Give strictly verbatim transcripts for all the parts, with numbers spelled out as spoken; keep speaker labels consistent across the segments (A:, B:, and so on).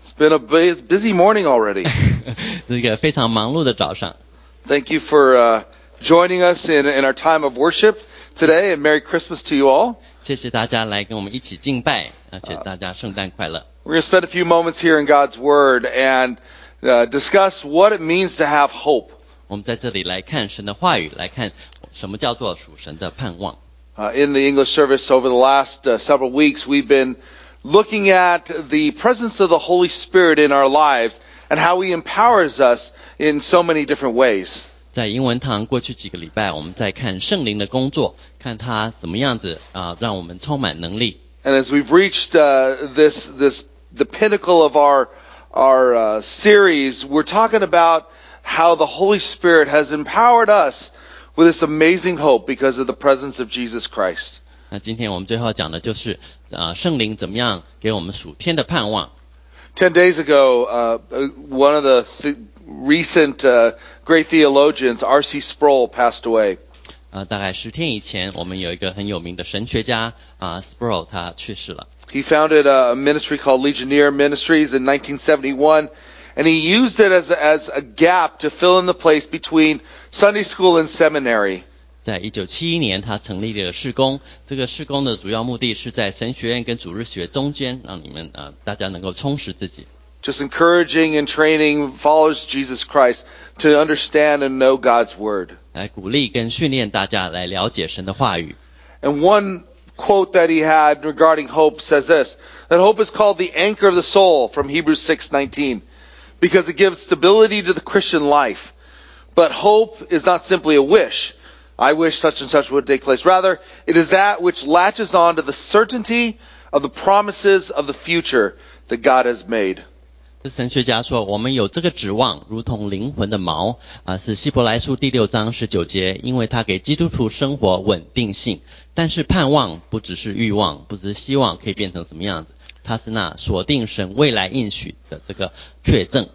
A: It's been a busy morning already.
B: 是一个非常忙碌的早上。
A: Thank you for uh, joining us in, in our time of worship today, and Merry Christmas to you all.
B: 谢谢大家来跟我们一起敬拜，而且大家圣诞快乐。
A: We're going to spend a few moments here in God's Word and uh, discuss what it means to have hope.
B: 我们在这里来看神的话语，来看什么叫做属神的盼望。
A: Uh, in the English service over the last uh, several weeks, we've been looking at the presence of the Holy Spirit in our lives and how He empowers us in so many different ways.
B: 在英文堂过去几个礼拜，我们在看圣灵的工作，看他怎么样子啊、呃，让我们充满能力。
A: And as we've reached uh, this this the pinnacle of our our uh, series, we're talking about how the Holy Spirit has empowered us with this amazing hope because of the presence of Jesus Christ.
B: 那今天我们最后讲的就是啊、呃，圣灵怎么样给我们属天的盼望。
A: Ten days ago, uh, one of the th- recent uh, great theologians, R C Sproul, passed away.
B: 呃，大概十天以前，我们有一个很有名的神学家啊 ，Sproul 他去世了。
A: He founded a ministry called Legionnaire Ministries in nineteen seventy-one, and he used it as a, as a gap to fill in the place between Sunday school and seminary.
B: 在一九七一年，他成立了事工。这个事工的主要目的是在神学院跟主日学中间，让你们啊、呃、大家能够充实自己。
A: Just encouraging and training followers of Jesus Christ to understand and know God's Word.
B: 来鼓励跟训练大家来了解神的话语。
A: And one quote that he had regarding hope says this, that hope is called the anchor of the soul from Hebrews six nineteen, because it gives stability to the Christian life. But hope is not simply a wish. I wish such and such would take place. Rather, it is that which latches on to the certainty of the promises of the future that God has made.
B: 这神学家说，我们有这个指望，如同灵魂的锚啊，是希伯来书第六章十九节，因为它给基督徒生活稳定性。但是盼望不只是欲望，不只是希望可以变成什么样子，它是那锁定神未来应许的这个确证。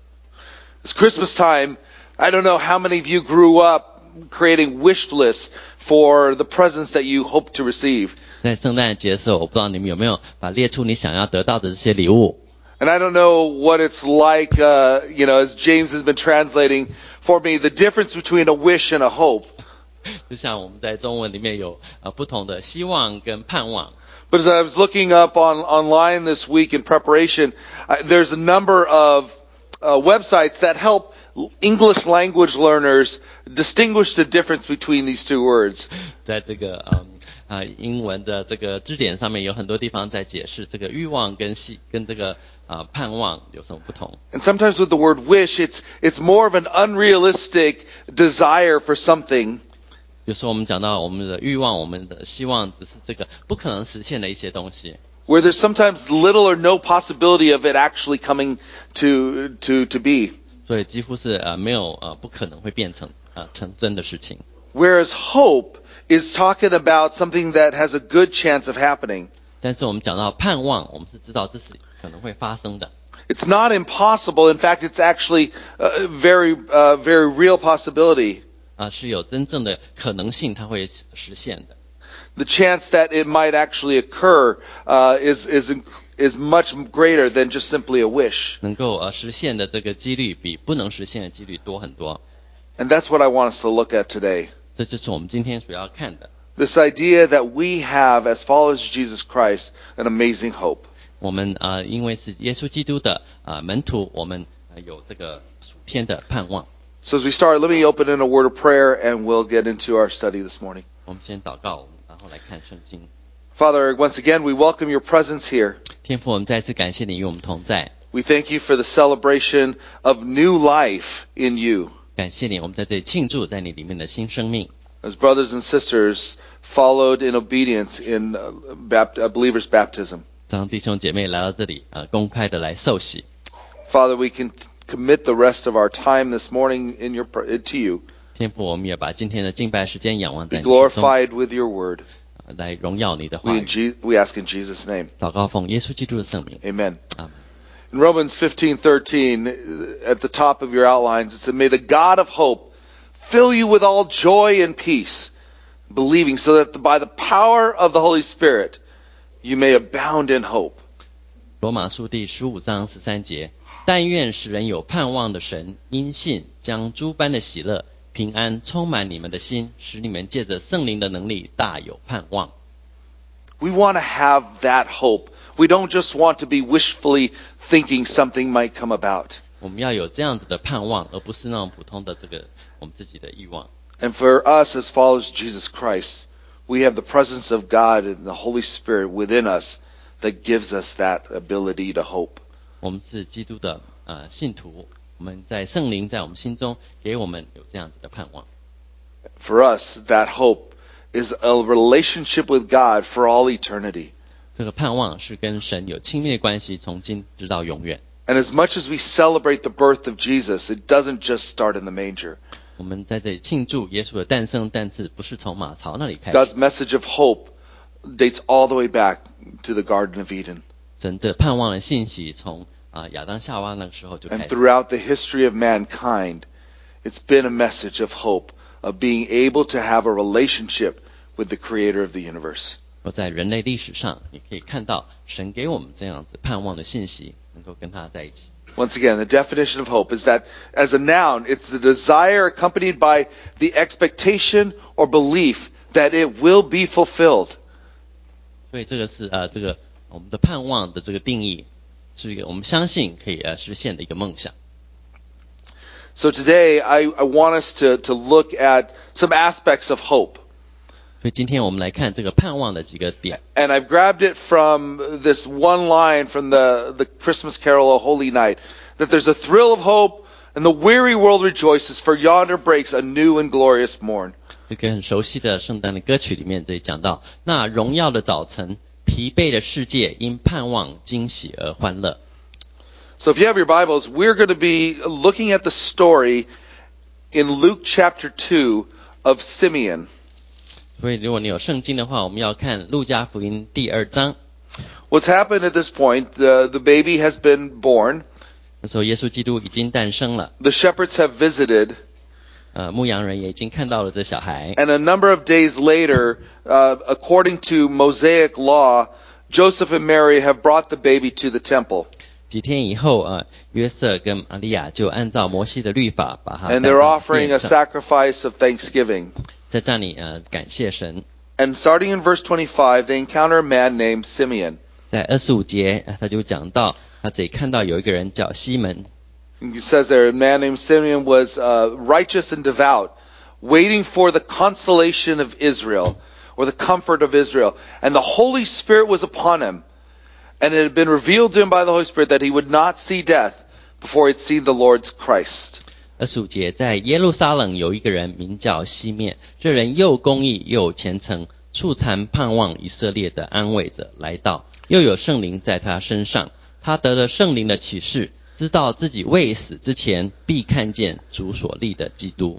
A: It's Christmas time. I don't know how many of you grew up creating wish lists for the presents that you hope to receive.
B: 在圣诞节的时候，我不知道你们有没有把列出你想要得到的这些礼物。
A: And I don't know what it's like, uh, you know, as James has been translating for me, the difference between a wish and a hope.
B: 就像我们在中文里面有呃不同的希望跟盼望。
A: But as I was looking up on online this week in preparation, uh, there's a number of uh, websites that help English language learners distinguish the difference between these two words.
B: 在这个嗯啊、呃、英文的这个字典上面有很多地方在解释这个欲望跟希跟这个啊、呃、盼望有什么不同。
A: And sometimes with the word wish, it's it's more of an unrealistic desire for something.
B: 有时候我们讲到我们的欲望，我们的希望只是这个不可能实现的一些东西。
A: Where there's sometimes little or no possibility of it actually coming to to to be.
B: 所以几乎是呃没有呃不可能会变成呃成真的事情。
A: Whereas hope is talking about something that has a good chance of happening.
B: 但是我们讲到盼望，我们是知道这是可能会发生的。
A: It's not impossible. In fact, it's actually a very uh, very real possibility.
B: 啊、呃，是有真正的可能性，它会实现的。
A: The chance that it might actually occur uh, is is is much greater than just simply a wish.
B: 能够呃实现的这个几率比不能实现的几率多很多。
A: And that's what I want us to look at today.
B: 这就是我们今天所要看的。
A: This idea that we have as followers of Jesus Christ an amazing hope.
B: 我们啊、呃，因为是耶稣基督的啊、呃、门徒，我们、呃、有这个属天的盼望。
A: So as we start, let me open in a word of prayer and we'll get into our study this morning.
B: 我们先祷告，然后来看圣经。
A: Father, once again, we welcome your presence here.
B: 天父，我们再次感谢你与我们同在。
A: We thank you for the celebration of new life in you.
B: 感谢你，我们在这里庆祝在你里面的新生命。
A: As brothers and sisters followed in obedience in uh, bapt- uh, believers' baptism.
B: 让弟兄姐妹来到这里，呃，公开的来受洗。
A: Father, we can t- commit the rest of our time this morning in your pr- to you.
B: 天父，我们也把今天的敬拜时间仰望在
A: Be
B: 你手中，
A: glorified with your word.
B: 呃来荣耀你的话
A: We,
B: 语。
A: in Je- we ask in Jesus' name.
B: 祷告奉耶稣基督的圣名，
A: Amen.
B: 阿门。
A: In Romans fifteen thirteen, at the top of your outlines, it said, May the God of hope fill you with all joy and peace, believing, so that by the power of the Holy Spirit you may abound in hope.
B: 罗马书第十五章十三节，但愿使人有盼望的神，因信将诸般的喜乐、平安充满你们的心，使你们借着圣灵的能力大有盼望。
A: We want to have that hope. We don't just want to be wishfully thinking something might come about.
B: 我们要有这样子的盼望，而不是那种普通的这个我们自己的欲望。
A: And for us as followers of Jesus Christ, we have the presence of God and the Holy Spirit within us that gives us that ability to hope.
B: 我们是基督的呃信徒，我们在圣灵在我们心中给我们有这样子的盼望。
A: For us, that hope is a relationship with God for all eternity.
B: 这个盼望是跟神有亲密的关系，从今直到永远。
A: And as much as we celebrate the birth of Jesus, it doesn't just start in the manger.
B: 我们在这里庆祝耶稣的诞生，但是不是从马槽那里开始。
A: God's message of hope dates all the way back to the Garden of Eden.
B: 神这盼望的信息从啊亚当夏娃那个时候就开
A: And
B: 始。
A: throughout the history of mankind, it's been a message of hope, of being able to have a relationship with the creator of the universe.
B: 而在人类历史上，你可以看到神给我们这样子盼望的信息，能够跟他在一起。
A: Once again, the definition of hope is that as a noun, it's the desire accompanied by the expectation or belief that it will be fulfilled.
B: 所以这个是呃这个我们的盼望的这个定义，是一个我们相信可以呃实现的一个梦想。
A: So today, I, I want us to, to look at some aspects of hope.
B: 所以今天我们来看这个盼望的几个点。
A: And I've grabbed it from this one line from the, the Christmas carol, O Holy Night, that there's a thrill of hope and the weary world rejoices, for yonder breaks a new and glorious morn.
B: 这个很熟悉的圣诞的歌曲里面，这里讲到，那荣耀的早晨，疲惫的世界因盼望惊喜而欢乐。
A: So if you have your Bibles, we're going to be looking at the story in Luke chapter two of Simeon.
B: 所以如果你有圣经的话，我们要看路加福音第二章。
A: What's happened at this point, the, the baby has been born.
B: 那时候耶稣基督已经诞生了，
A: The shepherds have visited.
B: 呃，牧羊人也已经看到了这小孩。
A: And a number of days later, uh, according to Mosaic law, Joseph and Mary have brought the baby to the temple.
B: 几天以后，呃，约瑟跟玛利亚就按照摩西的律法把他
A: And
B: 带
A: they're
B: 到
A: offering
B: 殿
A: a
B: 上，
A: sacrifice of thanksgiving.
B: 在这里呃感谢神。
A: And starting in verse twenty-five, they encounter a man named Simeon.
B: 在二十五节，呃他就讲到他这里看到有一个人叫西门。
A: It says there, a man named Simeon was uh, righteous and devout, waiting for the consolation of Israel, or the comfort of Israel. And the Holy Spirit was upon him. And it had been revealed to him by the Holy Spirit that he would not see death before he'd seen the Lord's Christ.
B: 二十五节，在耶路撒冷有一个人名叫西面，这人又公义又虔诚，素常盼望以色列的安慰者来到，又有圣灵在他身上，他得了圣灵的启示，知道自己未死之前必看见主所立的基督。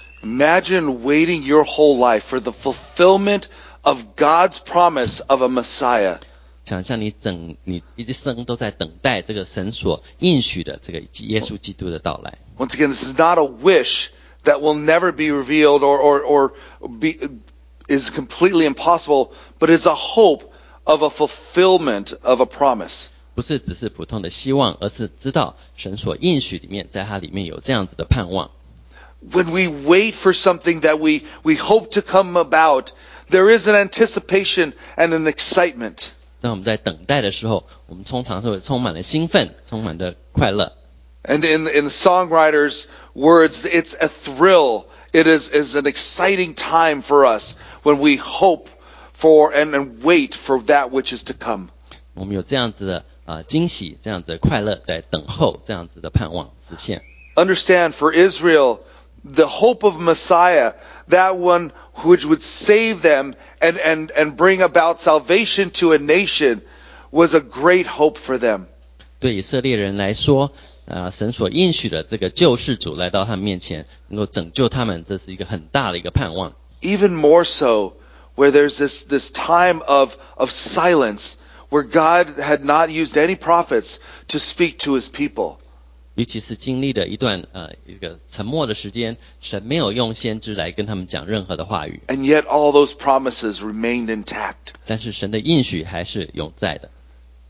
A: Imagine waiting your whole life for the fulfillment of God's promise of a Messiah.
B: 想象你整你一生都在等待这个神所应许的这个耶稣基督的到来。
A: Once again, this is not a wish that will never be revealed or, or, or be, is completely impossible, but it's a hope of a fulfillment of a promise.
B: 不是只是普通的希望，而是知道神所应许里面，在它里面有这样子的盼望。
A: When we wait for something that we, we hope to come about, there is an anticipation and an excitement.
B: 当我们在等待的时候，我们通常会充满了兴奋，充满了快乐。
A: And in, in the songwriter's words, it's a thrill. It is, is an exciting time for us when we hope for and, and wait for that which is to come.
B: 我们有这样子的呃惊喜，这样子的快乐，在等候这样子的盼望实现。
A: Understand, for Israel, the hope of Messiah, that one which would save them and, and, and bring about salvation to a nation, was a great hope for them.
B: 对以色列人来说，呃，神所应许的这个救世主来到他们面前，能够拯救他们，这是一个很大的一个盼望。
A: Even more so, where there's this, this time of, of silence, where God had not used any prophets to speak to his people.
B: 尤其是经历了一段呃一个沉默的时间，神没有用先知来跟他们讲任何的话语，
A: And yet all those promises remained intact.
B: 但是神的应许还是永在的。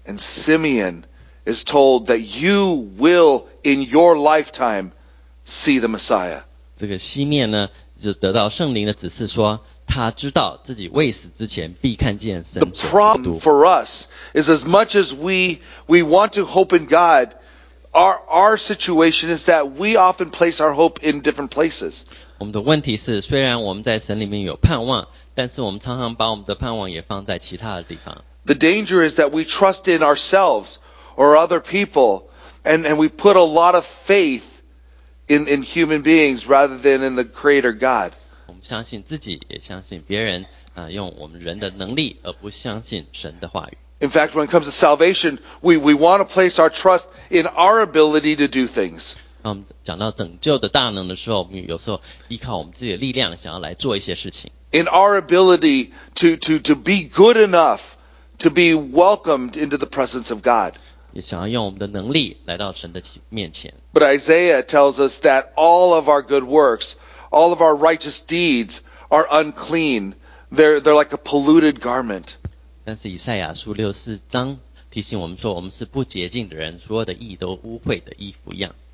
A: And Simeon is told that you will, in your lifetime, see the Messiah.
B: 这个西面呢，就得到圣灵的指示说，他知道自己未死之前必看见
A: The
B: 神所国
A: problem
B: 度。
A: for us is as much as we, we want to hope in God, our, our situation is that we often place our hope in different places.
B: 我们的问题是，虽然我们在神里面有盼望，但是我们常常把我们的盼望也放在其他的地方。
A: The danger is that we trust in ourselves or other people, and, and we put a lot of faith in, in human beings rather than in the Creator God.
B: 我们相信自己，也相信别人，啊、用我们人的能力，而不相信神的话语。
A: In fact, when it comes to salvation, we, we want to place our trust in our ability to do things.
B: 那我们讲到拯救的大能的时候，我们有时候依靠我们自己的力量，想要来做一些事情。
A: In our ability to, to, to be good enough to be welcomed into the presence of God.
B: 也想要用我们的能力来到神的面前。
A: But Isaiah tells us that all of our good works, all of our righteous deeds are unclean. They're, they're like a polluted garment.
B: 但是以赛亚书六十四章提醒我们说，我们是不洁净的人，所有的义都污秽的衣服一样。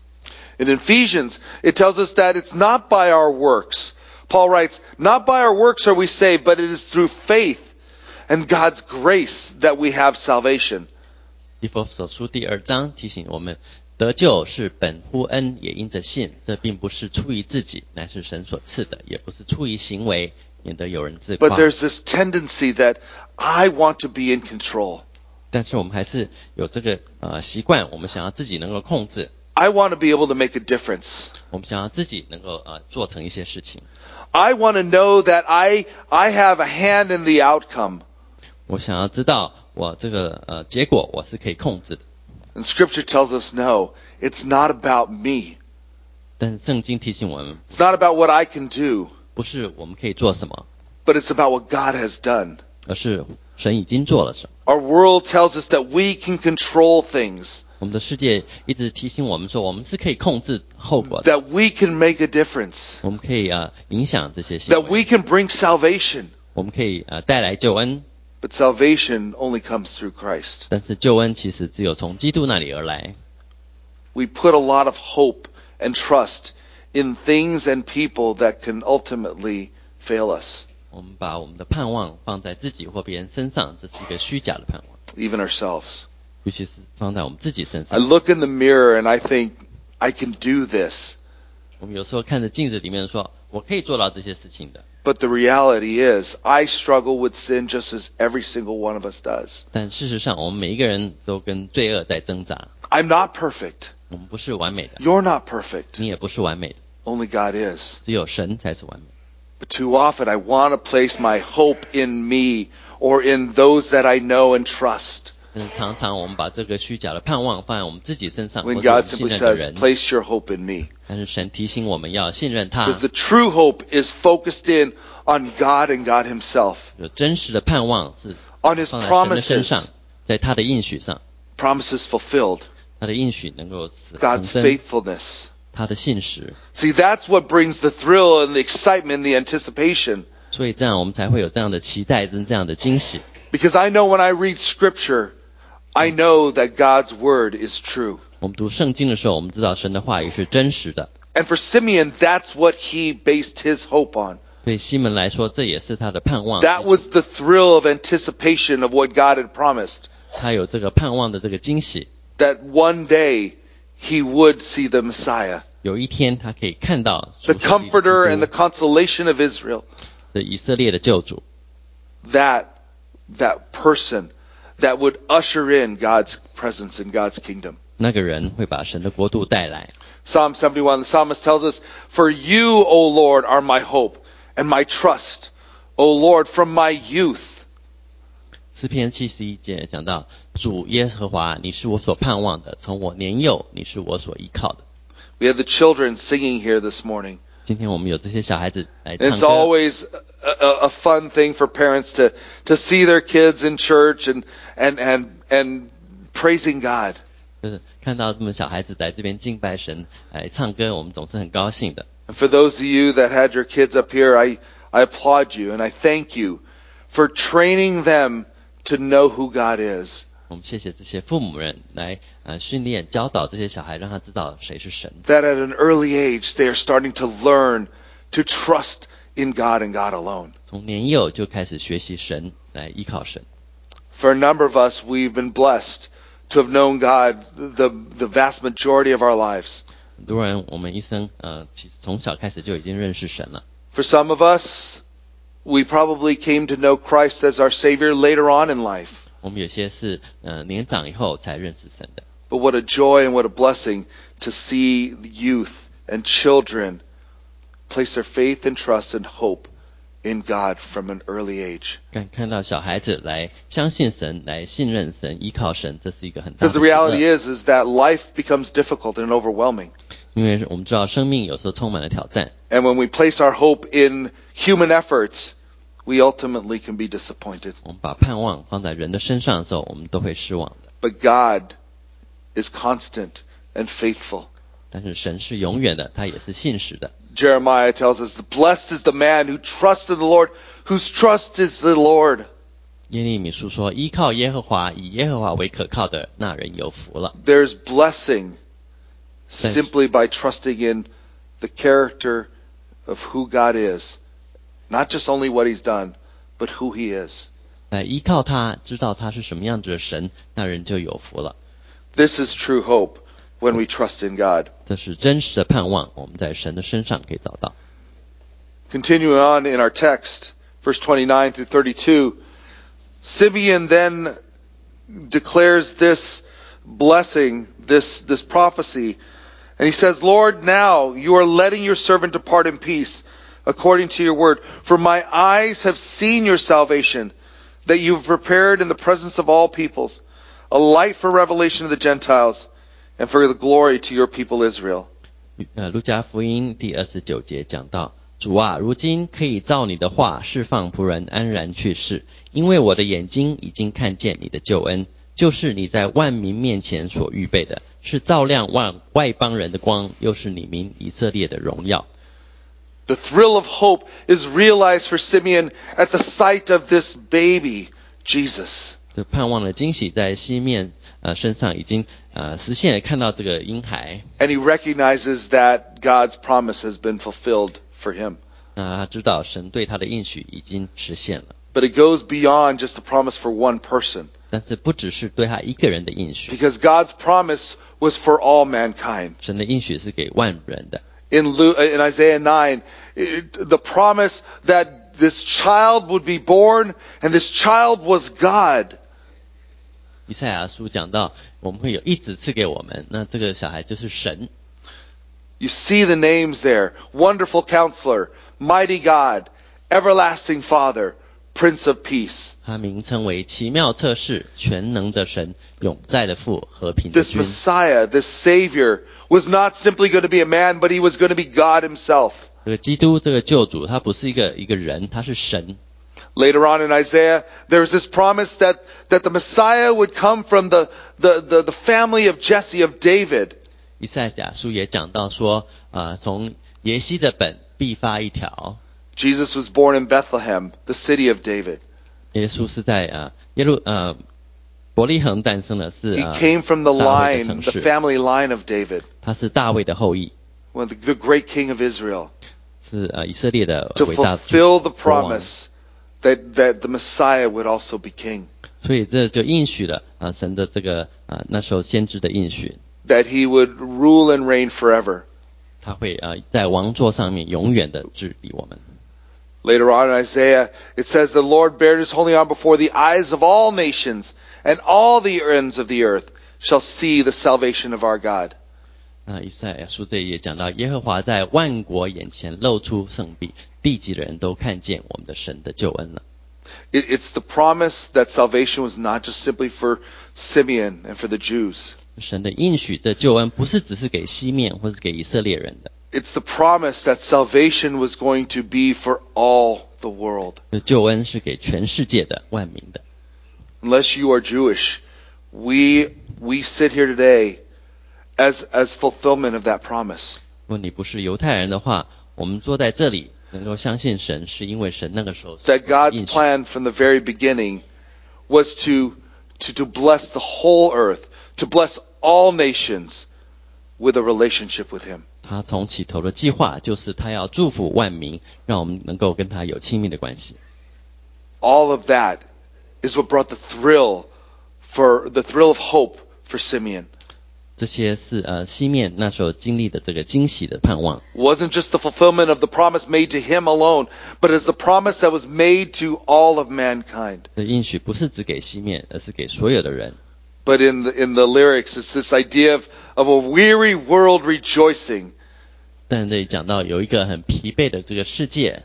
A: In Ephesians, it tells us that it's not by our works. Paul writes, not by our works are we saved, but it is through faith and God's grace that we have salvation.
B: 以弗所书第二章提醒我们，得救是本乎恩，也因着信。这并不是出于自己，乃是神所赐的；也不是出于行为，免得有人自夸。
A: But there's this tendency that I want to be in control.
B: 但是我们还是有这个呃习惯，我们想要自己能够控制，
A: I want to be able to make a difference.
B: 我们想要自己能够呃做成一些事情。
A: I want to know that I, I have a hand in the outcome.
B: 我想要知道我这个呃结果我是可以控制的。
A: And Scripture tells us, no, it's not about me.
B: 但是圣经提醒我们，
A: It's not about what I can do,
B: 不是我们可以做什么，
A: but it's about what God has done.
B: 而是神已经做了什么。
A: Our world tells us that we can control things,
B: 我们的世界一直提醒我们说，我们是可以控制后果的，
A: that we can make a difference,
B: 我们可以呃影响这些行
A: that
B: 为，
A: we can bring salvation.
B: 我们可以呃带来救恩。
A: But salvation only comes through Christ.
B: 但是救恩其实只有从基督那里而来。
A: We put a lot of hope and trust in things and people that can ultimately fail us,
B: 我们把我们的盼望放在自己或别人身上，这是一个虚假的盼望，
A: even ourselves.
B: 尤其是放在我们自己身
A: I
B: 上。
A: look in the mirror and I think, I can do this.
B: 我们有时候看着镜子里面说，我可以做到这些事情的。
A: But the reality is, I struggle with sin just as every single one of us does.
B: 但事实上，我们每一个人都跟罪恶在挣扎。
A: I'm not perfect.
B: 我们不是完美的，
A: You're not perfect.
B: 你也不是完美的，
A: Only God is.
B: 只有神才是完美。
A: But too often I want to place my hope in me or in those that I know and trust.
B: 但是常常我们把这个虚假的盼望放在我们自己身上，或
A: When
B: 者我
A: God
B: 们信
A: simply
B: 任的
A: says,
B: 人。
A: place your hope in me.
B: 但是神提醒我们要信任他，
A: Because the true hope is focused in on God and God Himself.
B: 有真实的盼望是
A: On His
B: 放在神的身上
A: promises.，
B: 在他的应许上，
A: Promises fulfilled.
B: 他的应许能够成
A: God's
B: 真，
A: faithfulness.
B: 他的信实，
A: See, that's what brings the thrill and the excitement and the anticipation.
B: 所以这样我们才会有这样的期待跟这样的惊喜。
A: Because I know when I read Scripture, I know that God's Word is true.
B: 我们读圣经的时候，我们知道神的话语是真实的。
A: And for Simeon, that's what he based his hope on.
B: 对西门来说，这也是他的盼望。
A: That was the thrill of anticipation of what God had promised.
B: 他有这个盼望的这个惊喜，
A: That one day he would see the Messiah,
B: 有一天他可以看到
A: the
B: 属上帝的
A: comforter and
B: 基
A: the
B: 督
A: consolation of Israel.
B: 的以色列的救主。
A: That, that person that would usher in God's presence in God's kingdom.
B: 那个人会把神的国度带来。
A: Psalm seventy-one, the psalmist tells us, For you, O Lord, are my hope and my trust, O Lord, from my youth.
B: 诗篇七十一节讲到，主耶和华，你是我所盼望的，从我年幼，你是我所依靠的。
A: We have the children singing here this morning.
B: 今天我们有这些小孩子来唱
A: It's
B: 歌，
A: always a, a, a fun thing for parents to, to see their kids in church and, and, and, and praising God.
B: 就是看到这么小孩子来这边敬拜神，来唱歌，我们总是很高兴的。
A: And for those of you that had your kids up here, I, I applaud you and I thank you for training them to know who God is.
B: 我们谢谢这些父母人来呃训练教导这些小孩，让他知道谁是神。
A: That at an early age they are starting to learn to trust in God and God alone.
B: 从年幼就开始学习神，来依靠神。
A: For a number of us, we've been blessed to have known God the, the vast majority of our lives.
B: 很多人我们一生呃其实从小开始就已经认识神了。
A: For some of us, we probably came to know Christ as our Savior later on in life.
B: 我们有些是呃年长以后才认识神的。
A: But what a joy and what a blessing to see the youth and children place their faith and trust and hope in God from an early age.
B: 看看到小孩子来相信神，来信任神，依靠神，这是一个很大
A: Because
B: 的
A: the
B: 喜
A: reality
B: 乐。
A: is, is that life becomes difficult and overwhelming.
B: 因为我们知道生命有时候充满了挑战，
A: And when we place our hope in human efforts, we ultimately can be disappointed.
B: 我们把盼望放在人的身上的时候，我们都会失望的。
A: But God is constant and faithful.
B: 但是神是永远的，他也是信实的。
A: Jeremiah tells us, blessed is the man who trusts in the Lord, whose trust is the Lord.
B: 耶利米书说：“依靠耶和华，以耶和华为可靠的那人有福了。”
A: There's blessing simply by trusting in the character of who God is. Not just only what he's done, but who he is.
B: 来依靠他，知道他是什么样子的神，那人就有福了。
A: This is true hope when we trust in God.
B: 这是真实的盼望，我们在神的身上可以找到。
A: Continuing on in our text, verse twenty-nine through thirty-two, Simeon then declares this blessing, this, this prophecy. And he says, Lord, now you are letting your servant depart in peace according to your word. For my eyes have seen your salvation, that you have prepared in the presence of all peoples, a light for revelation of the Gentiles, and for the glory to your people Israel.
B: 呃，路加福音第二十九节讲到，主啊，如今可以照你的话释放仆人安然去世，因为我的眼睛已经看见你的救恩，就是你在万民面前所预备的，是照亮万外邦人的光，又是你民以色列的荣耀。
A: The thrill of hope is realized for Simeon at the sight of this baby, Jesus.
B: 这盼望的惊喜在西面呃身上已经呃实现了，看到这个婴孩，
A: And he recognizes that God's promise has been fulfilled for him.
B: 那他知道神对他的应许已经实现了，
A: But it goes beyond just a promise for one person.
B: 但是不只是对他一个人的应许，
A: Because God's promise was for all mankind.
B: 神的应许是给万人的。
A: In, Luke, in Isaiah nine, it, the promise that this child would be born and this child was God.
B: 以赛亚书讲到，我们会有一子赐给我们，那这个小孩就是神。
A: You see the names there. Wonderful Counselor, Mighty God, Everlasting Father, Prince of Peace.
B: 他名称为奇妙测试、全能的神、永在的父、和平的
A: This
B: 君。
A: Messiah, this Savior, was not simply going to be a man, but he was going to be God himself.
B: 这个基督，这个救主，他不是一个一个人，他是神。
A: Later on in Isaiah, there was this promise that, that the Messiah would come from the, the, the, the family of Jesse, of David.
B: 以赛亚书也讲到说，呃，从耶西的本必发一条。
A: Jesus was born in Bethlehem, the city of David.
B: 耶稣是在呃耶路呃伯利恒诞生的，是
A: He
B: 呃
A: came from the
B: 大卫的
A: line,
B: 城
A: the
B: 市，
A: family line of David,
B: 他是大卫的后裔，
A: well, the, the great king of Israel,
B: 是呃以色列的
A: to
B: 伟大
A: fulfill the
B: 国王。
A: promise that, that the Messiah would also be king,
B: 所以这就应许了啊、呃、神的这个啊、呃、那时候先知的应许，
A: that he would rule and reign forever.
B: 他会啊、呃、在王座上面永远的治理我们。
A: Later on in Isaiah, it says, the Lord bared his holy arm before the eyes of all nations, and all the ends of the earth shall see the salvation of our God.
B: 那以赛亚书这里也讲到，耶和华在万国眼前露出圣臂，地极的人都看见我们的神的救恩了。
A: It, it's the promise that salvation was not just simply for Simeon and for the Jews.
B: 神的应许，这救恩不是只是给西面或是给以色列人的，
A: It's the promise that salvation was going to be for all the world.
B: 这救恩是给全世界的万民的。
A: Unless you are Jewish, we, we sit here today as, as fulfillment of that promise.
B: 如果你不是犹太人的话，我们坐在这里能够相信神，是因为神那个时候
A: That
B: 应
A: God's
B: 许
A: plan from the very beginning was to, to, to bless the whole earth, to bless all nations with a relationship with him.
B: 他从起头的计划就是他要祝福万民，让我们能够跟他有亲密的关系。
A: All of that is what brought the thrill for the thrill of hope for Simeon.
B: 这些是呃西面那时候经历的这个惊喜的盼望。
A: It wasn't just the fulfillment of the promise made to him alone, but it's the promise that was made to all of mankind.
B: 这应许不是只给西面，而是给所有的人。
A: But in the, in the lyrics, it's this idea of, of a weary world rejoicing.
B: 但这里讲到有一个很疲惫的这个世界，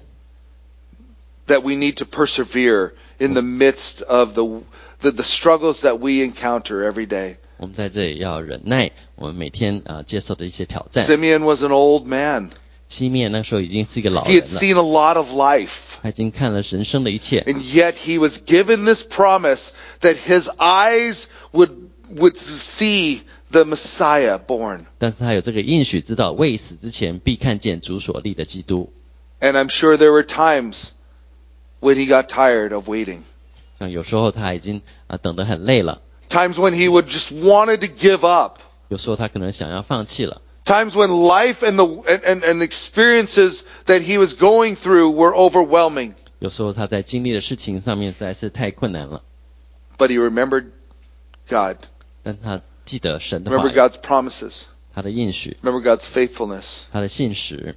A: that we need to persevere in the midst of the, the, the struggles that we encounter every day.
B: 我们在这里要忍耐，我们每天啊、呃、接受的一些挑战。
A: Simeon was an old man.
B: 西面那时候已经是一个老
A: He
B: 人
A: had
B: 了，
A: seen a lot of life.
B: 他已经看了人生的一切，
A: And yet he was given this promise that his eyes would, would see the Messiah born.
B: 但是他有这个应许，知道未死之前必看见主所立的基督。
A: And I'm sure there were times when he got tired of waiting.
B: 像有时候他已经啊、呃、等得很累了，
A: Times when he would just wanted to give up.
B: 有时候他可能想要放弃了。
A: Times when life and the and, and, and experiences that he was going through were overwhelming.
B: 有时候他在经历的事情上面实在是太困难了，
A: But he remembered God.
B: 但他记得神的话
A: Remember
B: 语，
A: God's promises.
B: 他的应许，
A: Remember God's faithfulness.
B: 他的信实，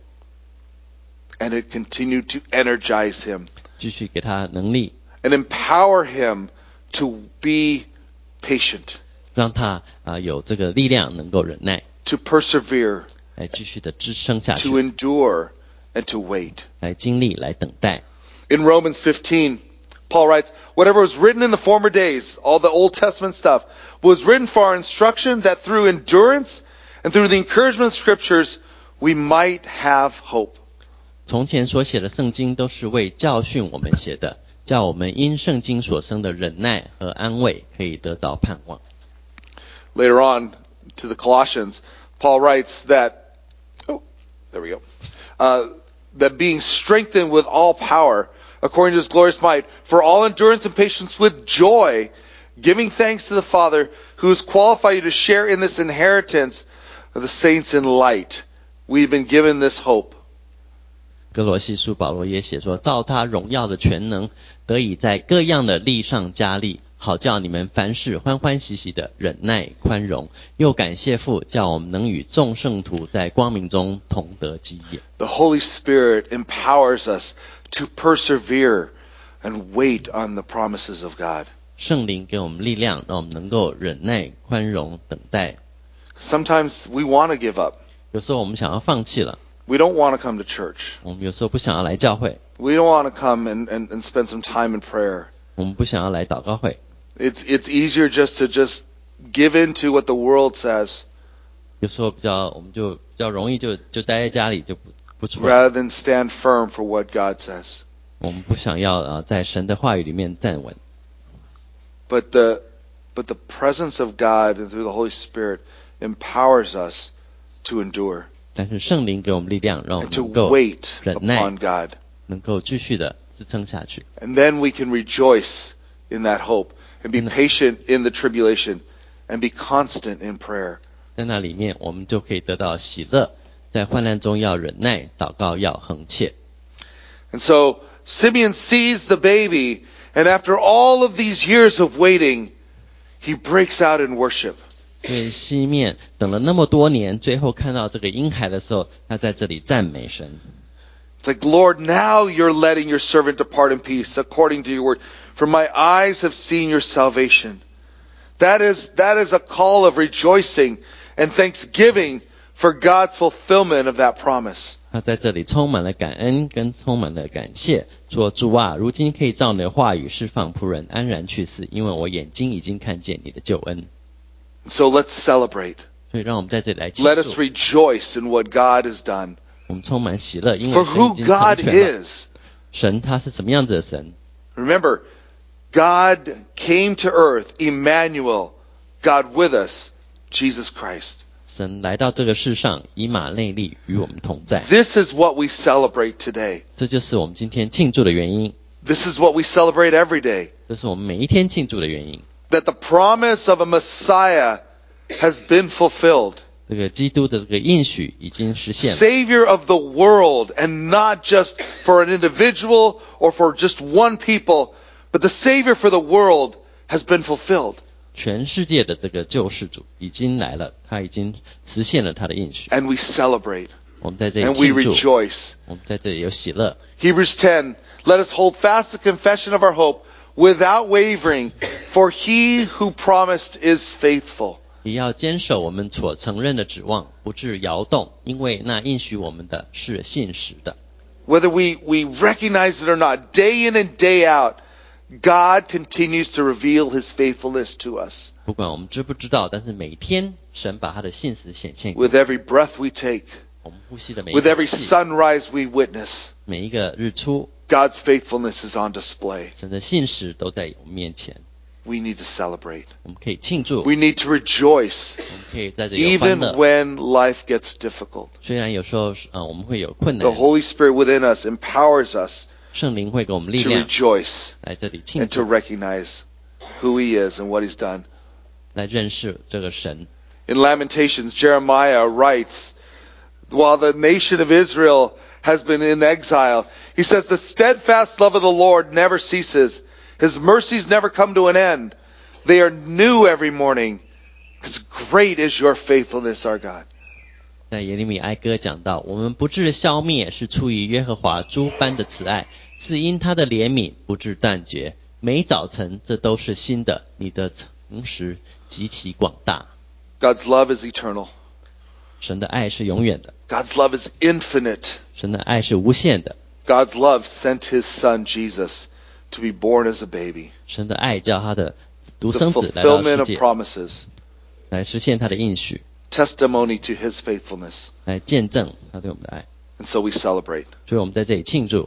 A: And it continued to energize him
B: 继续给他能力，
A: and empower him to be patient,
B: 让他啊、呃有这个力量能够忍耐，
A: to persevere,
B: 来继续的支撑下
A: to
B: 去，
A: endure, and to wait.
B: 来经历，来等待。
A: In Romans fifteen, Paul writes, whatever was written in the former days, all the Old Testament stuff, was written for our instruction, that through endurance and through the encouragement of scriptures, we might have hope.
B: 从前所写的圣经都是为教训我们写的，叫我们因圣经所生的忍耐和安慰，可以得着盼望。
A: Later on, to the Colossians, Paul writes that, oh, there we go, uh, that being strengthened with all power, according to his glorious might, for all endurance and patience with joy, giving thanks to the Father, who has qualified you to share in this inheritance of the saints in light. We've been given this hope.
B: 哥罗西书保罗也写说，照他荣耀的全能，得以在各样的力上加力，好叫你们凡事欢欢喜喜的忍耐宽容，又感谢父，叫我们能与众圣徒在光明中同得基业。
A: The Holy Spirit empowers us to persevere and wait on the promises of God.
B: 圣灵给我们力量，让我们能够忍耐宽容等待。
A: Sometimes we want to give up.
B: 有时候我们想要放弃了，
A: We don't want to come to church.
B: 我们有时候不想要来教会，
A: We don't want to come and, and, and spend some time in prayer.
B: 我们不想要来祷告会。
A: It's it's easier just to just give in to what the world says
B: 有时候比较，我们就比较容易就就待在家里，就不不出来。
A: rather than stand firm for what God says.
B: 我们不想要啊、呃，在神的话语里面站稳。
A: But the but the presence of God and through the Holy Spirit empowers us to endure
B: 但是圣灵给我们力量，让我们
A: and to
B: 能够
A: wait
B: 忍耐，
A: upon God.
B: 能够继续的支撑下去。
A: And then we can rejoice in that hope and be
B: And-
A: patient in the tribulation and be constant in prayer.
B: 在那里面，我们就可以得到喜乐，在患难中要忍耐，祷告要恒切。
A: And so Simeon sees the baby, and after all of these years of waiting, he breaks out in worship.
B: 所以西面等了那么多年，最后看到这个婴孩的时候，他在这里赞美神。
A: It's like, Lord, now you're letting your servant depart in peace according to your word. For my eyes have seen your salvation. That is, that is a call of rejoicing and thanksgiving for God's fulfillment of that promise.
B: 他在这里充满了感恩跟充满了感谢，说主啊，如今可以照你的话语释放仆人安然去世，因为我眼睛已经看见你的救恩。
A: So let's celebrate.
B: 所以让我们在这里来庆
A: Let us
B: 祝，
A: rejoice in what God has done.
B: 我们充满喜乐，因为
A: For
B: 神
A: who
B: 已经成
A: God
B: 全了。
A: is.
B: 神他是什么样子的神？
A: Remember, God came to earth, Emmanuel, God with us, Jesus Christ.
B: 神来到这个世上，以马内利与我们同在。
A: This is what we celebrate today.
B: 这就是我们今天庆祝的原因，
A: This is what we celebrate every day.
B: 这是我们每一天庆祝的原因。
A: that the promise of a Messiah has been fulfilled.
B: 这个基督的这个应许已经实现了。
A: Savior of the world, and not just for an individual or for just one people, but the Savior for the world has been fulfilled.
B: 全世界的这个救世主已经来了，他已经实现了他的应许。
A: And we celebrate,
B: 我们在这里
A: and we
B: 庆祝，
A: rejoice.
B: 我们在这里有喜乐。
A: Hebrews ten, let us hold fast the confession of our hope without wavering, for he who promised is faithful.
B: 也要坚守我们所承认的指望，不致摇动，因为那应许我们的是信实的。
A: Whether we, we recognize it or not, day in and day out, God continues to reveal his faithfulness to us.
B: 不管我们知不知道，但是每天神把他的信实显现给我
A: With
B: 们。
A: every breath we take,
B: 我们呼吸的每一
A: with
B: 口
A: every
B: 气，
A: sunrise we witness,
B: 每一个日出，
A: God's faithfulness is on display.
B: 神的信实都在我们面前。
A: We need to celebrate.
B: 我们可以庆祝，我
A: We need to rejoice,
B: 们可以在这里有欢
A: even
B: 乐。
A: when life gets difficult.
B: 虽然有时候呃我们会有困
A: The
B: 难，
A: Holy Spirit within us empowers us
B: 圣灵会给我们力
A: to
B: 量，
A: rejoice
B: 来这里庆
A: and to
B: 祝，
A: recognize who he is and what he's done.
B: 来认识这个神。
A: In Lamentations, Jeremiah writes, while the nation of Israel has been in exile, he says, the steadfast love of the Lord never ceases. His mercies never come to an end. They are new every morning. Because great is your faithfulness, our God.
B: 在耶利米哀歌讲到，我们不致消灭，是出于耶和华诸般的慈爱，是因他的怜悯不致断绝。每早晨这都是新的，你的诚实极其广大。
A: God's love is eternal.
B: 神的爱是永远的，
A: God's love is infinite.
B: 神的爱是无限的，
A: God's love sent his son, Jesus, to be born as a baby.
B: 神的爱叫他的独
A: The
B: 生子来到
A: fulfillment
B: 世
A: of
B: 界，
A: promises.
B: 来实现他的应许，
A: Testimony to his faithfulness.
B: 来见证他对我们的爱。
A: And so we celebrate.
B: 所以我们在这里庆祝。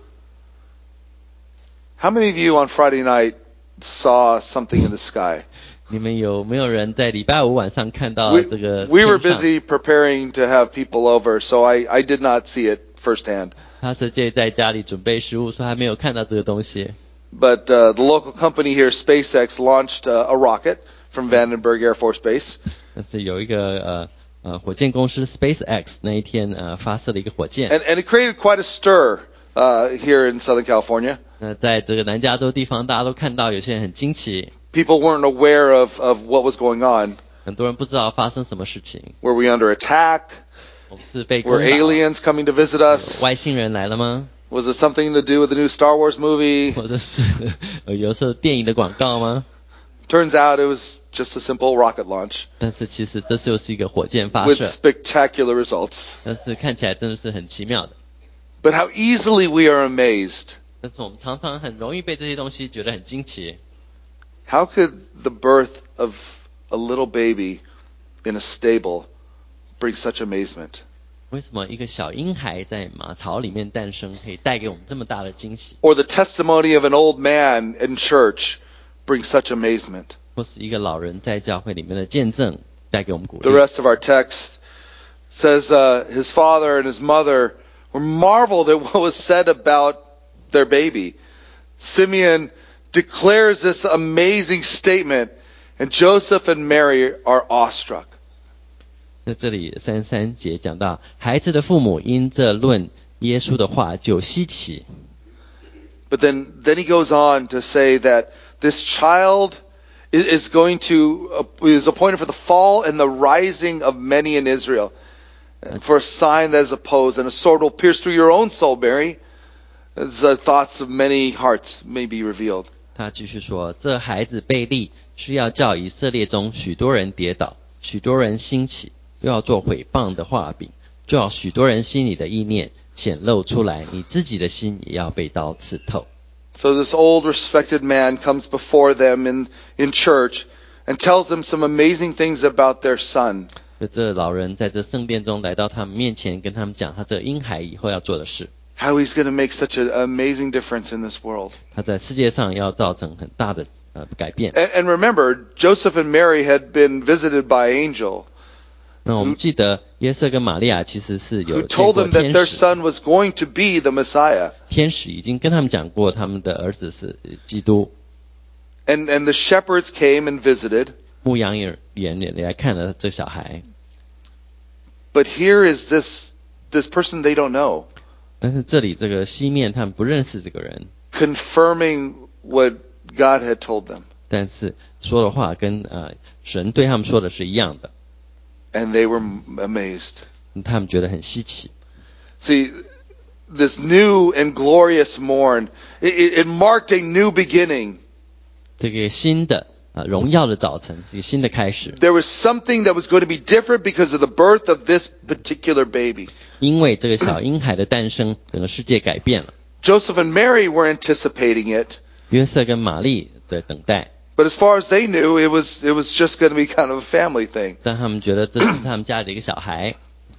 A: How many of you on Friday night saw something in the sky?
B: 你们有没有人在礼拜五晚上看到
A: We,
B: 这个
A: we were
B: 天上
A: busy preparing to have people over, so I, I did not see it firsthand.
B: 他是就在家里准备食物，所以还没有看到这个东西。
A: But uh, the local company here, SpaceX, launched uh, a rocket from Vandenberg Air Force Base.
B: 但是有一个呃呃火箭公司 SpaceX 那一天呃发射了一个火箭，
A: And, and it created quite a stir uh, here in Southern California.
B: 那在这个南加州地方，大家都看到有些人很惊奇，
A: People weren't aware of, of what was going on.
B: 很多人不知道发生什么事情。
A: Were we under attack?
B: 我们是被攻
A: Were
B: 打，
A: aliens coming to visit
B: 有
A: us?
B: 外星人来了吗？
A: Was it something to do with the new Star Wars movie?
B: 或者是呃有时候电影的广告吗？
A: Turns out it was just a simple rocket launch
B: 但是其实这就是一个火箭发
A: with
B: 射，
A: spectacular results.
B: 但是看起来真的是很奇妙的。
A: But how easily we are amazed.
B: 但是我们常常很容易被这些东西觉得很惊奇。
A: How could the birth of a little baby in a stable bring such amazement?
B: 为什么一个小婴孩在马槽里面诞生，可以带给我们这么大的惊喜？
A: Or the testimony of an old man in church bring such amazement?
B: 或是一个老人在教会里面的见证，带给我们鼓
A: The
B: 励。
A: rest of our text says uh, his father and his mother were marveled at what was said about their baby. Simeon declares this amazing statement, and Joseph and Mary are awestruck.
B: 在这里三十三节讲到，孩子的父母因这论耶稣的话就稀奇。
A: But then, then he goes on to say that this child is, is going to, uh, is appointed for the fall and the rising of many in Israel, uh, for a sign that is opposed, and a sword will pierce through your own soul, Mary, as the thoughts of many hearts may be revealed.
B: 他继续说，这孩子被立，是要叫以色列中许多人跌倒，许多人兴起，又要做毁谤的画饼，就要许多人心里的意念显露出来，你自己的心也要被刀刺透。
A: So this old respected man comes before them in, in church and tells them some amazing things about their son.
B: 就这老人在这圣殿中来到他们面前，跟他们讲他这个婴孩以后要做的事。
A: How he's going to make such an amazing difference in this world.
B: 他在世界上要造成很大的呃改变。
A: And, and remember, Joseph and Mary had been visited by an angel
B: 那我们记得约瑟跟玛利亚其实是
A: who
B: 有见
A: told
B: 过
A: them that
B: 天
A: their
B: 使，
A: son was going to be the Messiah.
B: 天使已经跟他们讲过他们的儿子是基督。
A: And, and the shepherds came and visited.
B: 牧羊人也也来看了这小孩，
A: But here is this, this person they don't know,
B: 但是这里这个西面他们不认识这个人，
A: confirming what God had told them.
B: 但是说的话跟呃神对他们说的是一样的，
A: And they were amazed.
B: 他们觉得很稀奇。
A: See, this new and glorious morn, it, it, it marked a new beginning.
B: 这个新的啊、呃、荣耀的早晨是一个新的开始，
A: There was something that was going to be different because of the birth of this particular baby.
B: 因为这个小婴孩的诞生，整个世界改变了。
A: Joseph and Mary were anticipating it,
B: 约瑟跟玛丽的等待，
A: but as far as they knew, it was it was just going to be kind of a family thing.
B: 但他们觉得这是他们家里的一个小孩，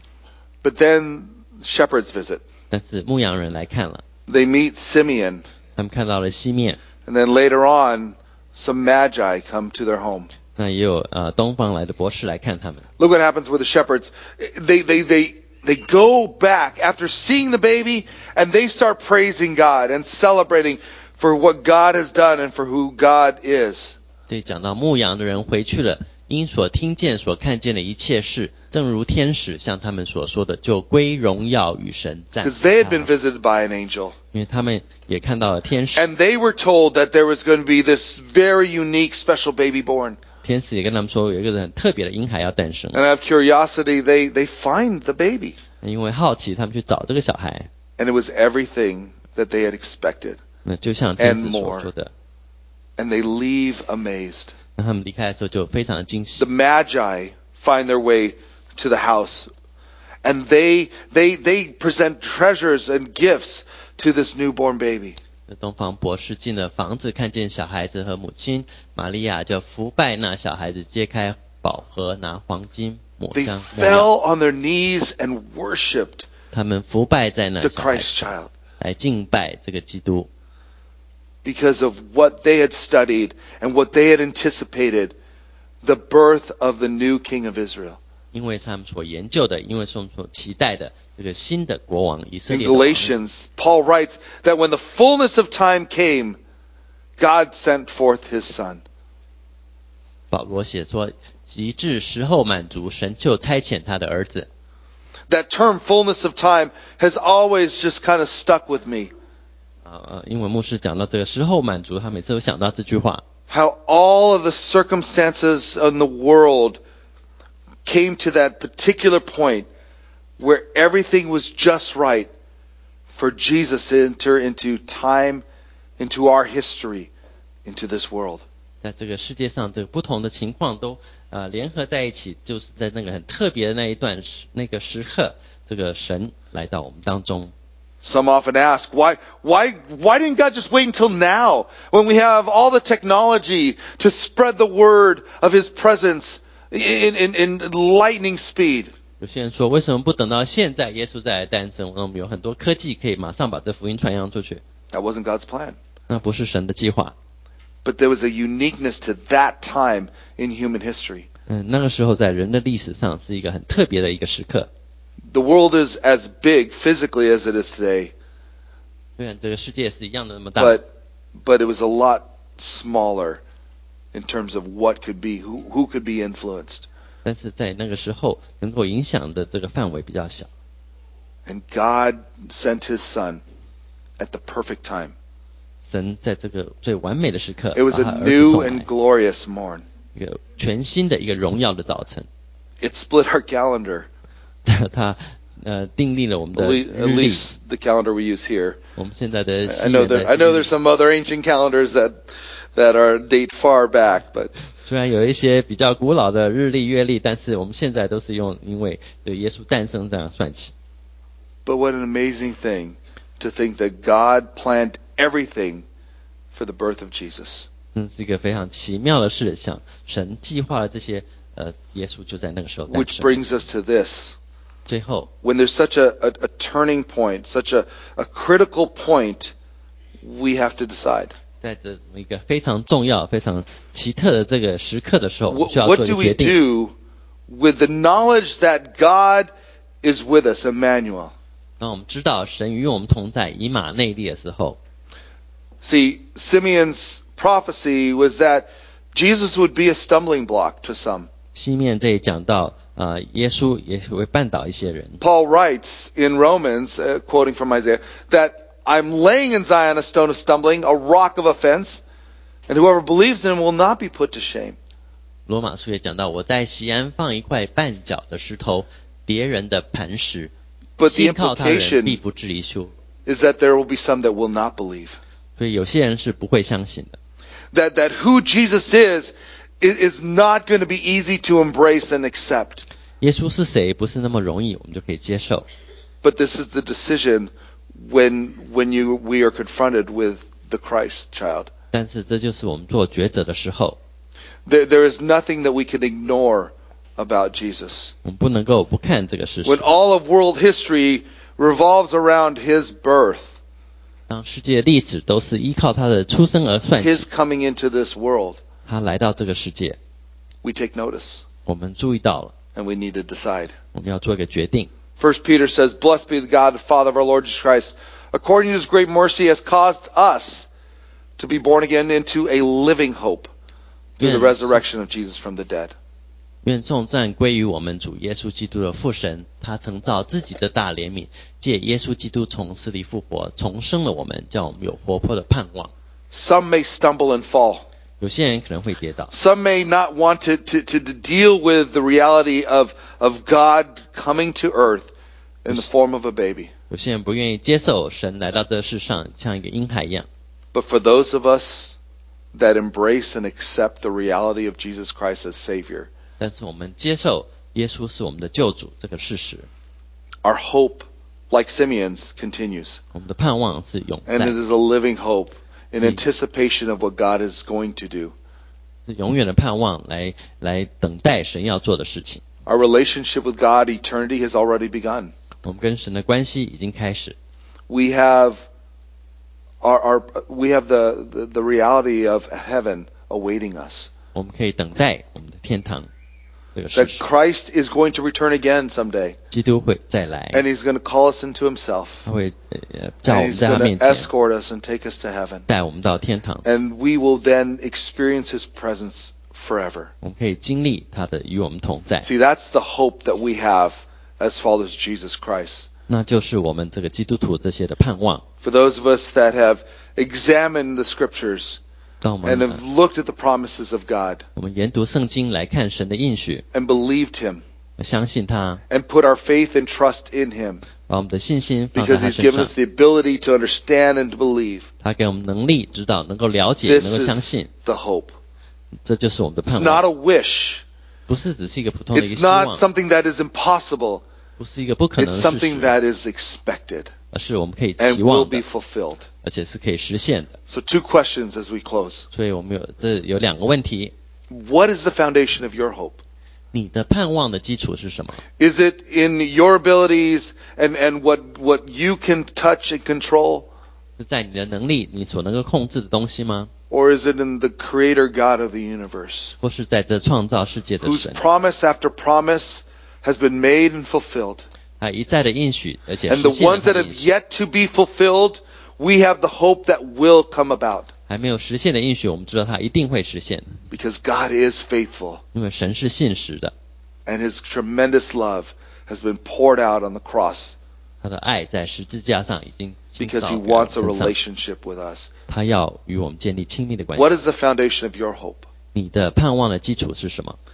A: But then shepherds visit.
B: 但是牧羊人来看了，
A: They meet Simeon,
B: 他们看到了西面，
A: and then later on, some magi come to their home.
B: 那也有呃东方来的博士来看他们。
A: Look what happens with the shepherds. They they they they go back after seeing the baby, and they start praising God and celebrating for what God has done and for who God is.
B: 对，讲到牧羊的人回去了，因所听见、所看见的一切事，正如天使向他们所说的，就归荣耀与神赞。
A: Because they had been visited by an angel.
B: 因为他们也看到了天使，
A: And they were told that there was going to be this very unique, special baby born.
B: 天使也跟他们说，有一个很特别的婴孩要诞生。
A: And out of curiosity, they, they find the baby.
B: 因为好奇，他们去找这个小孩，
A: And it was everything that they had expected.
B: 那就像天使所说的，
A: And they leave amazed.
B: 那他们离开的时候就非常的惊喜
A: The。magi find their way to the house. And they, they, they present treasures and gifts to this newborn baby.
B: 那东方博士进了房子，看见小孩子和母亲玛利亚，就伏拜那小孩子，揭开宝盒，拿黄金抹
A: They
B: 香抹药。
A: fell on their knees and worshipped
B: 他们伏拜在那
A: the
B: 小孩
A: Christ
B: 子，
A: child.
B: 来敬拜这个基督，
A: Because of what they had studied and what they had anticipated, the birth of the new king of Israel.
B: 因为是他们所研究的，因为是我们所期待的这个新的国王以色
A: In
B: 列的王。
A: Galatians, Paul writes that when the fullness of time came, God sent forth his son.
B: 保罗写说，及至时候满足，神就差遣他的儿子。
A: That term, fullness of time, has always just kind of stuck with me.
B: 啊呃，英文牧师讲到这个时候满足，他每次都想到这句话。
A: How all of the circumstances in the world came to that particular point where everything was just right for Jesus to enter into time, into our history, into this world.
B: 在这个世界上，这个不同的情况都呃联合在一起，就是在那个很特别的那一段时那个时刻，这个神来到我们当中。
A: Some often ask, why, why, why didn't God just wait until now when we have all the technology to spread the word of His presence in, in, in lightning speed?
B: 有些人说，为什么不等到现在耶稣再来诞生？我们有很多科技可以马上把这福音传扬出去，
A: That wasn't God's plan.
B: 那不是神的计划。
A: But there was a uniqueness to that time in human history.
B: 嗯，那个时候在人的历史上是一个很特别的一个时刻。
A: The world is as big physically as it is today,
B: 虽然这个世界是一样的那么大，
A: but but it was a lot smaller in terms of what could be, who who could be influenced.
B: 但是在那个时候能够影响的这个范围比较小。
A: And God sent His Son at the perfect time.
B: 神在这个最完美的时刻，
A: It was
B: 把
A: a
B: 他儿子
A: new
B: 送来
A: and，glorious morn.
B: 一个全新的一个荣耀的早晨。
A: It split our calendar,
B: 他呃订立了我们
A: at
B: 的
A: le-
B: 日
A: at
B: 历，
A: least the calendar we use here.
B: 我们现在的
A: I
B: 西
A: know
B: 元的
A: there, I know
B: 日历
A: there's some other ancient calendars that that are date far back, but
B: 虽然有一些比较古老的日历、月历，但是我们现在都是用因为这个耶稣诞生这样算起。
A: but what an amazing thing to think that God planned everything for the birth of Jesus.
B: 这是一个非常奇妙的事，像神计划了这些，呃，耶稣就在那个时候诞
A: Which
B: 生。
A: brings us to this.
B: 最后，
A: When there's such a, a, a turning point, such a, a critical point, we have to decide.
B: 在这一个非常重要、非常奇特的这个时刻的时候，我们
A: What,
B: 需要
A: what
B: 做一
A: do
B: 个
A: we
B: 决定。
A: do with the knowledge that God is with us, Emmanuel?
B: 当我们知道神与我们同在，以马内利的时候，
A: See, Simeon's prophecy was that Jesus would be a stumbling block to some.
B: 西面这里讲到，呃，耶稣也会绊倒一些人。
A: Paul writes in Romans, uh, quoting from Isaiah, that I'm laying in Zion a stone of stumbling, a rock of offense, and whoever believes in him will not be put to shame.
B: 罗马书也讲到，我在西安放一块绊脚的石头，别人的磐石，
A: But the
B: 信靠他人
A: implication
B: 必不至于羞。
A: is that there will be some that will not believe.
B: 所以有些人是不会相信的。
A: That, that who Jesus is, is, is not going to be easy to embrace and accept.
B: 耶稣是谁，不是那么容易，我们就可以接受。
A: But this is the decision when, when you, we are confronted with the Christ child.
B: 但是这就是我们做抉择的时候，
A: There, there is nothing that we can ignore about Jesus.
B: 我们不能够不看这个事实
A: When。all of world history revolves around his birth,
B: 当世界历史都是依靠他的出生而算
A: his
B: 起，
A: coming into this world,
B: 他来到这个世界，
A: we take notice
B: 我们注意到了，
A: and we need to decide.
B: 我们要做一个决定。
A: First Peter says, Blessed be the God and Father of our Lord Jesus Christ, according to his great mercy has caused us to be born again into a living hope through the
B: Yes.
A: resurrection of Jesus from the dead.
B: 愿颂赞归于我们主耶稣基督的父神，他曾照自己的大怜悯，借耶稣基督从死里复活，重生了我们，叫我们有活泼的盼望。
A: Some may stumble and fall.
B: 有些人可能会跌倒，
A: Some may not want to, to, to, to deal with the reality of, of God coming to earth in the form of a baby.
B: 有些人不愿意接受神来到这世上，像一个婴孩一样。
A: But for those of us that embrace and accept the reality of Jesus Christ as Savior,
B: 但是我们接受耶稣是我们的救主这个事实，
A: our hope, like Simeon's, continues.
B: 我们的盼望是永
A: And
B: 在
A: it，is a living hope in
B: See.
A: anticipation of what God is going to do.
B: 是永远的盼望来来等待神要做的事情。
A: Our relationship with God, eternity, has already begun.
B: 我们跟神的关系已经开始，
A: We have our, our we have the, the, the reality of heaven awaiting us.
B: 我们可以等待我们的天堂这个事
A: That
B: 实。
A: Christ is going to return again someday.
B: 基督会再来，
A: And he's going to call us into himself.
B: 他会呃叫我
A: And
B: 们
A: he's
B: 在他
A: going
B: 面
A: to
B: 前，
A: escort us and take us to heaven.
B: 带我们到天堂，
A: And we will then experience his presence forever.
B: 我们可以经历他的与我们同在。
A: See, that's the hope that we have as followers of Jesus Christ.
B: 那就是我们这个基督徒这些的盼望。
A: For those of us that have examined the scriptures
B: 当我
A: and
B: 们
A: have looked at the promises of God
B: 我们研读圣经来看神的应许，
A: and believed him
B: 相信他，
A: and put our faith and trust in him
B: 把我们的信心放在
A: because
B: 他
A: he's
B: 身
A: given
B: 上
A: us。the ability to understand and to believe.
B: 他给我们能力、指导，能够了解，
A: This
B: 能够相
A: is
B: 信，
A: the hope.
B: 这就是我们的
A: It's
B: 盼
A: not
B: 望。
A: a wish.
B: 不是只是一个普通的一个
A: It's
B: 希
A: not
B: 望，
A: something that is impossible.
B: 不是一个不可能
A: It's
B: 的事
A: something
B: 实，
A: that is expected
B: 而是我们可以
A: and
B: 期
A: will
B: 望
A: be
B: 的，
A: fulfilled.
B: 而且是可以实现的。
A: So two questions as we close.
B: 所以我们有这有两个问题：
A: What is the foundation of your hope?
B: 你的盼望的基础是什么？
A: Is it in your abilities and, and what, what you can touch and control?
B: 是在你的能力、你所能够控制的东西吗？
A: Or is it in the creator God of the universe,
B: 或是在这创造世界的
A: whose
B: 神，
A: promise after promise has been made and fulfilled?
B: 他一再的应许，而且
A: And
B: 实
A: the
B: 现了
A: ones
B: 他
A: that
B: 的
A: have
B: 应许。
A: yet to be fulfilled, we have the hope that will come about
B: 还没有实现的应许，我们知道它一定会实现，
A: because God is faithful
B: 因为神是信实的，
A: and his tremendous love has been poured out on the cross
B: 他的爱在十字架上已经倾
A: because
B: 倒
A: he
B: 在我们
A: wants a
B: 身上，
A: relationship with us.
B: 他要与我们建立亲密的关
A: What
B: 系。
A: is the foundation of your hope?
B: 你的盼望的基础是什么？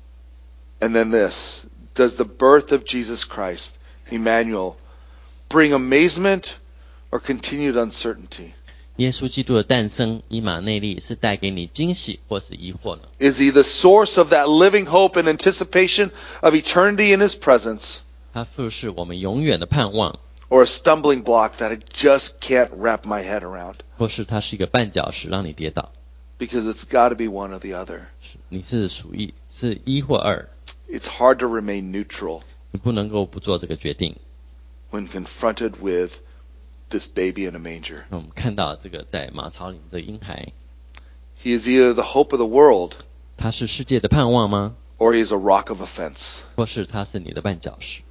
A: And then this, does the birth of Jesus Christ, Emmanuel, bring amazement or continued uncertainty?
B: 耶稣基督的诞生，以马内利是带给你惊喜或是疑惑呢？
A: Is he the source of that living hope and anticipation of eternity in his presence,
B: 它复是我们永远的盼望，
A: or a stumbling block that I just can't wrap my head around?
B: 或是它是一个绊脚石，让你跌倒？
A: Because it's got to be one or the other.
B: 是你是属于是一或二，
A: It's hard to remain neutral
B: 你不能够不做这个决定。
A: when confronted with this baby in a manger.
B: 那我们看到这个在马槽里的婴孩，
A: He is either the hope of the world
B: 他是世界的盼望吗？
A: or he is a rock of offense.
B: 或是他是你的绊脚石？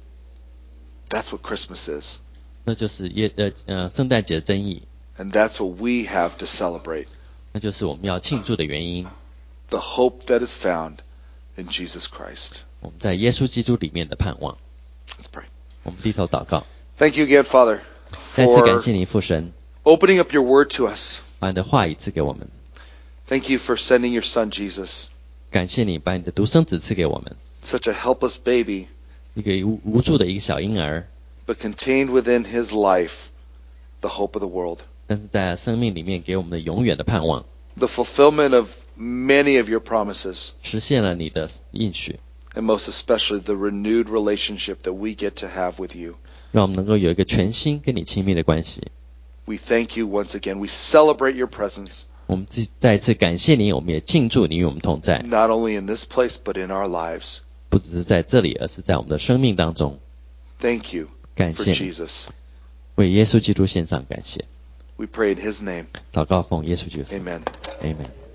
A: That's what Christmas is.
B: 那就是耶呃呃圣诞节的真意，
A: And that's what we have to celebrate.
B: 那就是我们要庆祝的原因。
A: The hope that is found in Jesus Christ.
B: 我们在耶稣基督里面的盼望。
A: Let's pray.
B: 我们低头祷告。
A: Thank you again, Father,
B: 再次感
A: for
B: 谢你父神，
A: opening up your word to us.
B: 把你的话语赐给我们。
A: Thank you for sending your son Jesus,
B: 感谢你把你的独生子赐给我们，
A: such a helpless baby,
B: 一个无无助的一个小婴儿，
A: but contained within his life the hope of the world.
B: 但是在生命里面给我们的永远的盼望，
A: The fulfillment of many of your promises,
B: 实现了你的应许，
A: and most especially the renewed relationship that we get to have with you.
B: 让我们能够有一个全新跟你亲密的关系。
A: We thank you once again. We celebrate your presence,
B: 我们再再一次感谢你，我们也庆祝你与我们同在，
A: not only in this place, but in our lives.
B: 不只是在这里，而是在我们的生命当中。
A: Thank you
B: 感
A: for
B: 谢你，
A: Jesus.
B: 为耶稣基督献上感谢。
A: We pray in his name.
B: 祷告奉耶稣基督的名
A: Amen.
B: ，Amen。